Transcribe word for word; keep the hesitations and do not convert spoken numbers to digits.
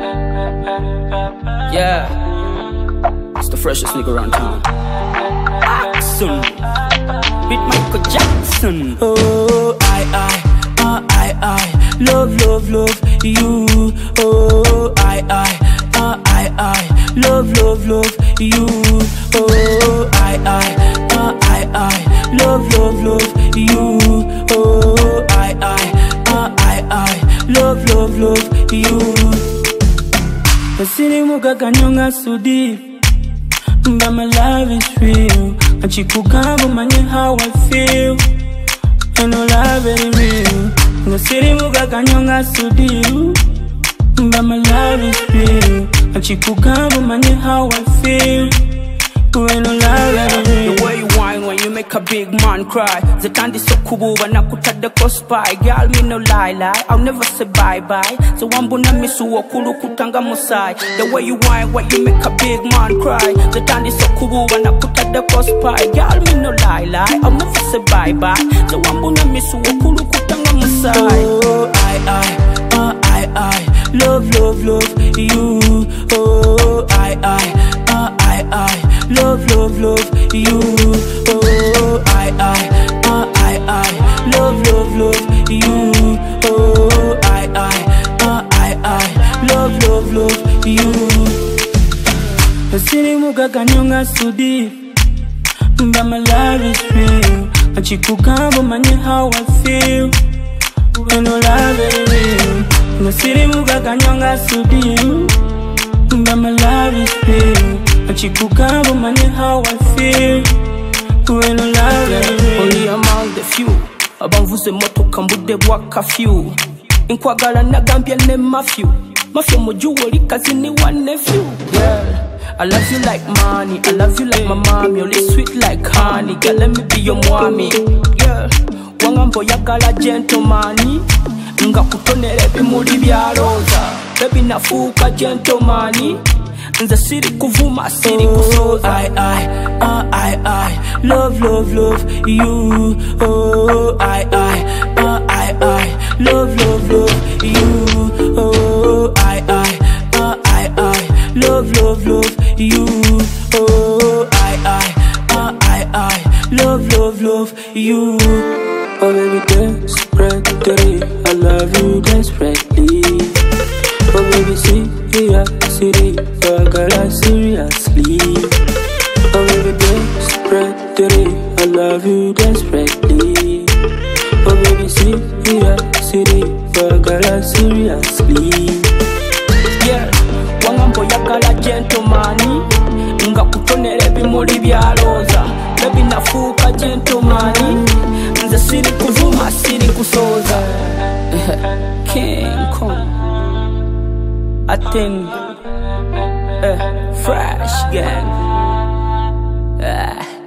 Yeah, it's the freshest nigga around town. Action, beat Michael Jackson. Oh, I, I, uh, I, I, love, love, love you. Oh, I, I, uh, I, I, love, love, love you. Oh, I, I, uh, I, I, love, love, love you. Oh, I, I, uh, I, I, love, love, love you. Nasiri muka kanyonga sudi, but my love is real. And she could come manye how I feel. And no love very real. Nasiri muka kanyonga sudi, but my love is real. And she could come manye how I feel. When no love very real. The way you whine when you make a big man cry. The candy so cool when I put at the cost by. Girl, me no lie lie, I'll never say bye bye. So I'm gonna miss you okulu kutanga musai. The way you whine when you make a big man cry. The candy so cool when I put at the cost by. Girl, me no lie lie, I'll never say bye bye. So I'm gonna miss you okulu kutanga musai. Oh, I, I, uh, I, I, love, love, love you. Oh, I, I, uh, I, I, love, love, love you. Oh, I, I, uh, I, I, love, love, love you. Oh, I, I, uh, I, I, love, love, love you. Nasiri muka kanyonga sudi, but my love is real. And she could come manye how I feel. And no love very real. Nasiri muka kanyonga sudi, but my love is real. And she could come manye how I feel. When no love very real. Only among the few abamvuze moto kambude bwaka few. Inkwagala nagambye ne mafyu. Mafyu mujuwo likazi ni one nephew. Yeah, I love you like money, I love you like my mommy. You're sweet like honey, girl let me be your mommy. Yeah, wangambo yagala gentleman. Nga kutonere bimuli bya roza. Baby nafuka gentleman. Nze siri kuvuma siri kusoza. I, I, uh, I, I, love, love, love you. Oh, I, I, uh, I, I, love, love, love you. Oh, I, I, uh, I, I, love, love, love you. Oh, I, I, uh, I, I, love, love, love you. Oh, baby, desperately, I love you desperately. Oh, baby, seriously, I got seriously. Oh, baby, desperately, I love you desperately. Oh, baby, seriously, I got seriously. Yeah, wangambo yakala gentleman. Nga kutonere bimuli bya roza. Baby nafuka gentleman. Nze siri kuvuma siri kusoza. King Kong, I think, uh, fresh gang. Uh.